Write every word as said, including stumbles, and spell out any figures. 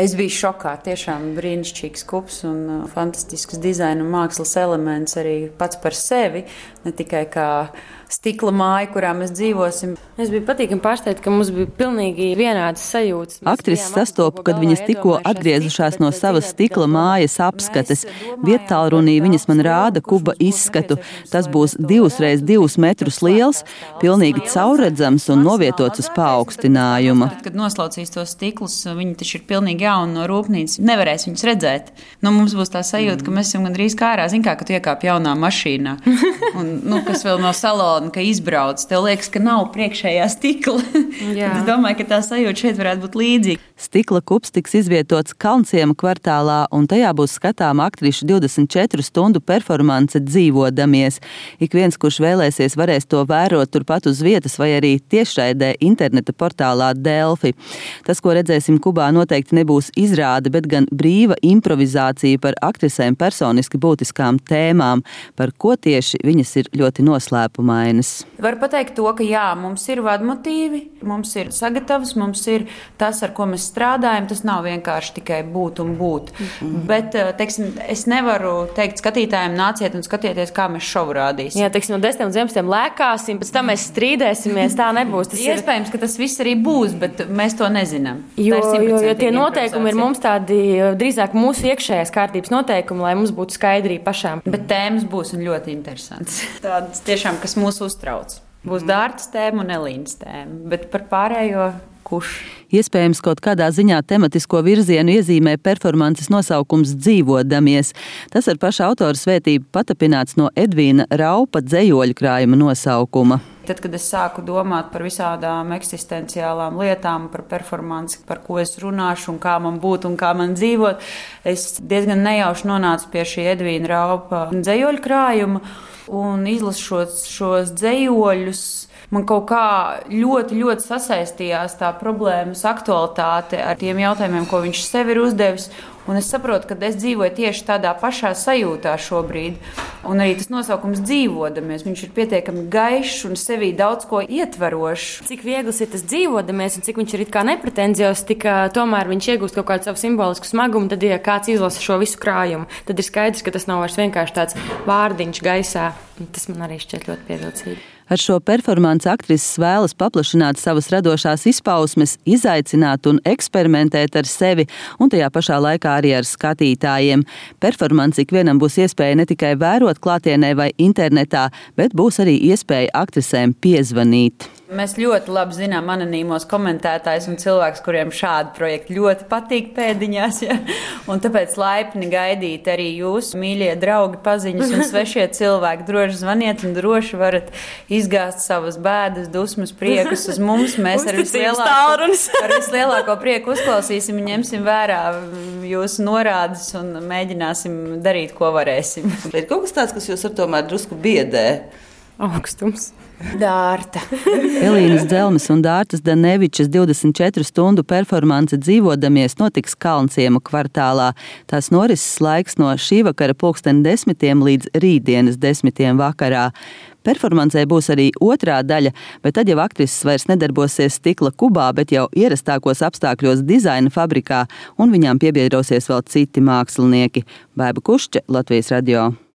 Es biju šokā, tiešām brīnišķīgs kups un fantastisks dizaina un mākslas elements arī pats par sevi, ne tikai kā stikla māja, kurā mēs dzīvosim. Es biju patīkami pārsteigta, ka mums bija pilnīgi vienādas sajūtas. Aktrisi sastopu, kad viņas tikko atgriezušās no savas stikla mājas apskates. Viettālrunī viņas man rāda kuba izskatu. Tas būs divus reiz divus metrus liels, pilnīgi caurredzams un novietots uz paaugstinājuma. Tad, kad noslaucīs tos stiklus, viņi taču ir pilnīgi jauni no rūpnīcas. Nevarēs viņus redzēt. Nu, mums būs tā sajūta, ka mēs esam gandrīz kā ārā. Zin kā, kad tu iekāp jaunā mašīnā. Un, nu, kas vēl no salona, ka izbrauc, tev liekas, ka nav priekšējā stikla. Es domāju, ka tā sajūta šeit varētu būt līdzīga. Stikla kups tiks izvietots Kalnciema kvartālā, un tajā būs skatāma aktrišu divdesmit četru stundu performance Dzīvodamies. Ik viens, kurš vēlēsies, varēs to vērot turpat uz vietas vai arī tiešraidē interneta portālā Delfi. Tas, ko redzēsim Kubā, noteikti nebūs izrāde, bet gan brīva improvizācija par aktrisēm personiski būtiskām tēmām, par ko tieši viņas ir ļoti noslēpumainas. Var pateikt to, ka jā, mums ir vadmotīvi, mums ir sagatavs, mums ir tas, ar ko mēs strādājam, tas nav vienkārši tikai būt un būt. Mm-hmm. Bet, teiksim, es nevaru teikt skatītājiem, nāciet un skatieties, kā mēs šovu rādīsim. Jā, teiksim, no desmitiem līdz vienpadsmitiem lēkāsim, pēc tam mēs strīdēsimies, tā nebūs. Tas iespējams, ir... ka tas viss arī būs, bet mēs to nezinām. Jo, jo, jo tie noteikumi ir mums tādi drīzāk mūsu iekšējās kārtības noteikumi, lai mums būtu skaidrība pašām. Bet tēmas būs un ļoti interesants. Tādas tiešām, kas mūs uztrauc. Būs Dārtas tēma un Elīnas tēma, bet par pārējo kurš. Iespējams, kaut kādā ziņā tematisko virzienu iezīmē performances nosaukums Dzīvodamies. Tas ar paša autora svētību patapināts no Edvīna Raupa dzējoļu krājuma nosaukuma. Tad, kad es sāku domāt par visādām eksistenciālām lietām, par performanci, par ko es runāšu un kā man būt un kā man dzīvot, es diezgan nejauši nonācu pie šī Edvīna Raupa dzējoļu krājuma un izlasot šos dzējoļus. Man kaut kā ļoti, ļoti sasaistījās tā problēmas aktualitāte ar tiem jautājumiem, ko viņš sev ir uzdevis. Un es saprotu, ka es dzīvoju tieši tādā pašā sajūtā šobrīd. Un arī tas nosaukums Dzīvodamies, viņš ir pietiekami gaišs un sevī daudz ko ietverošs. Cik viegls ir tas dzīvodamies un cik viņš ir it kā nepretenzios, tik tomēr viņš iegūst kaut kādu savu simbolisku smagumu, tad, ja kāds izlasa šo visu krājumu, tad ir skaidrs, ka tas nav vairs vienkārši tāds vārdiņš gaisā. Tas man arī šķiet ļoti pievilcīgi. Ar šo performanci aktrises vēlas paplašināt savas radošās izpausmes, izaicināt un eksperimentēt ar sevi un tajā pašā laikā arī ar skatītājiem. Performanci ikvienam būs iespēja ne tikai vērot klātienē vai internetā, bet būs arī iespēja aktrisēm piezvanīt. Mēs ļoti labi zinām anonīmos komentētājus un cilvēkus, kuriem šādi projekti ļoti patīk pēdiņās. Ja? Un tāpēc laipni gaidīt arī jūs, mīļie draugi, paziņas un svešie cilvēki. Droši zvaniet un droši varat izgāzt savas bēdas, dusmas, priekus uz mums. Mēs ar vislielāko, ar vislielāko prieku uzklausīsim un ņemsim vērā jūsu norādes un mēģināsim darīt, ko varēsim. Ir kaut kas tāds, kas jūs ar tomēr drusku biedē? Augstums. Dārta. Elīnas Dzelmes un Dārtas Danevičas divdesmit četru stundu performance Dzīvodamies notiks Kalnciema kvartālā. Tās norises laiks no šī vakara pulksteni desmitiem līdz rītdienas desmitiem vakarā. Performancē būs arī otrā daļa, bet tad jau aktrises vairs nedarbosies stikla kubā, bet jau ierastākos apstākļos dizaina fabrikā, un viņām piebiedrosies vēl citi mākslinieki. Baiba Kušča, Latvijas radio.